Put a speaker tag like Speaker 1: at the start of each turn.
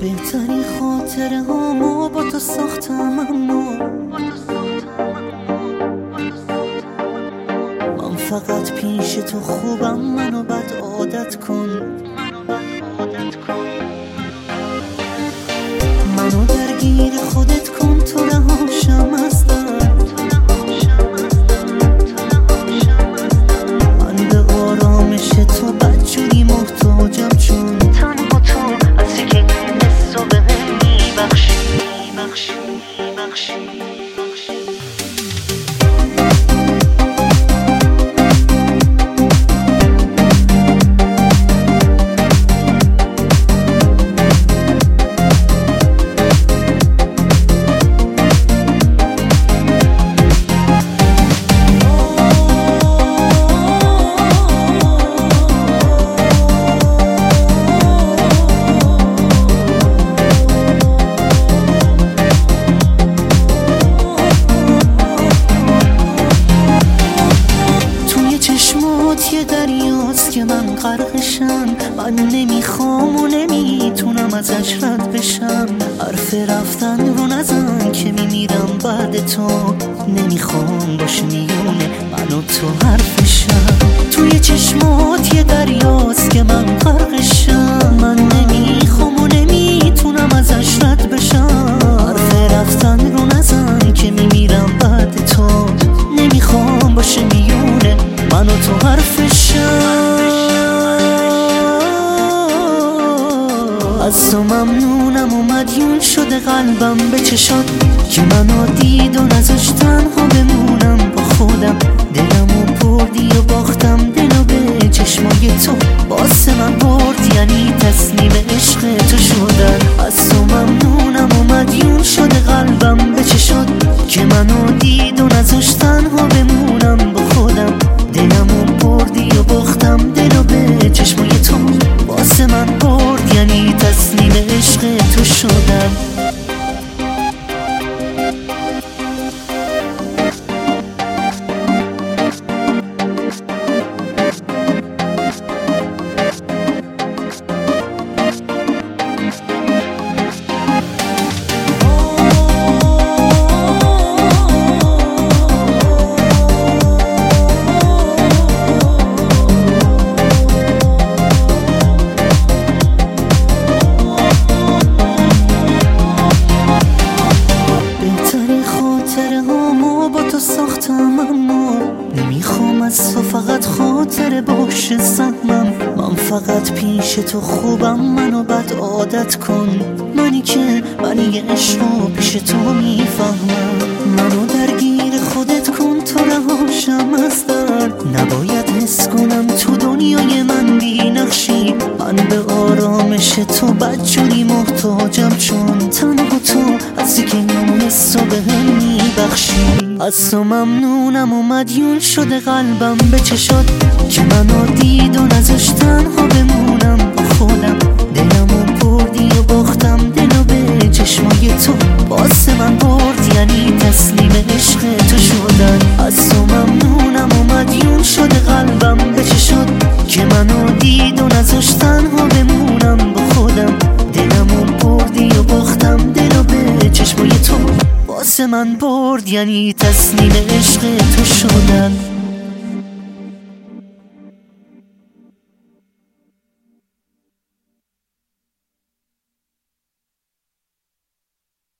Speaker 1: بهترین خاطره هامو با تو ساختم، اما من فقط پیش تو خوبم، منو بد عادت کن. منو درگیر خودت کن، تو رهاشم از درد. من به آرامش تو بدجوری محتاجم، چون تنها تو هستی که این حسو بهم میبخشی. یه دریاست که من غرقشم، من نمیخوام و نمیتونم ازش رد بشم. حرف رفتن رو نزن که میمیرم بعد تو، نمیخوام باشه میونه من و تو حرفشم. توی چشمات یه دریاست که من غرقشم، من نمیخوام و نمیتونم ازش رد بشم. حرف رفتن رو نزن که میمیرم بعد تو، نمیخوام باشه میونه من و تو حرفشم. از تو ممنونم و مدیون شده قلبم به چشات که منو دید و نذاشت تنها بمونم با خودم. دلمو بردی و باختم دلو به چشمای تو، واسه من برد یعنی تسلیم عشق تو شدن. از تو ممنونم و مدیون شده قلبم به چشات که منو دید و نذاشت تنها بمونم با خودم. دلمو بردی و باختم دلو به چشمای تو، واسه من برد یعنی تسلیم عشق تو شدم. ساختم اما نمیخوام از تو فقط خاطره باشه سهمم. من فقط پیش تو خوبم، منو بد عادت کن. منی که منی عشقو پیش تو میفهمم. منو درگیر خودت کن، تو رهاشم از درد. نباید حس کنم تو دنیای من بی نقشی. من به آرامش تو بدجوری محتاجم، چون تنها تو هستی که این حسو بهم میبخشی. از تو ممنونم و مدیون شده قلبم به چشات که منو دید و نذاشت تنها بمونم با خودم. دلمو بردی و باختم دلو به چشمای تو، واسه من برد یعنی تسلیم عشق تو شدن. از تو ممنونم و مدیون شده قلبم به چشات که منو دید و نذاشت تنها بمونم با خودم. دلمو بردی و باختم دلو به چشمای تو، واسه من برد یعنی تسلیم عشق تو شدن.